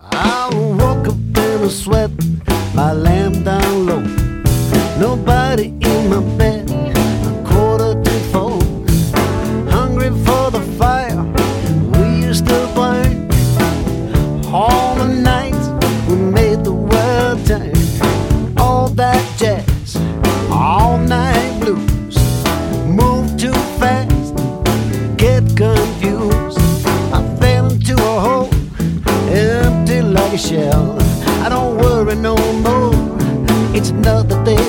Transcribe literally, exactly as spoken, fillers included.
I woke up in a sweat, my lamp down low. Nobody in my bed, a quarter to four. Hungry for the fire we used to burn. All the nights we made the world turn. All that jazz, all night blues. Move too fast, get confused. I fell into a hole, empty like a shell. I don't worry no more, it's another day